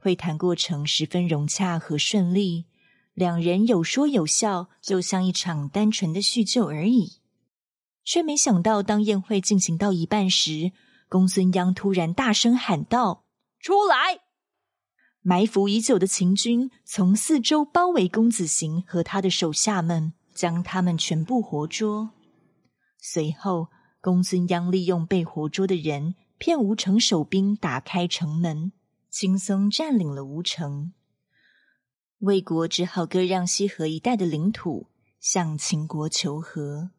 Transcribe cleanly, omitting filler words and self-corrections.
会谈过程十分融洽和顺利，两人有说有笑，就像一场单纯的叙旧而已。却没想到当宴会进行到一半时，公孙鞅突然大声喊道：出来！埋伏已久的秦军从四周包围公子行和他的手下们，将他们全部活捉。随后公孙鞅利用被活捉的人，骗吴城守兵打开城门，轻松占领了吴城。魏国只好割让西河一带的领土，向秦国求和。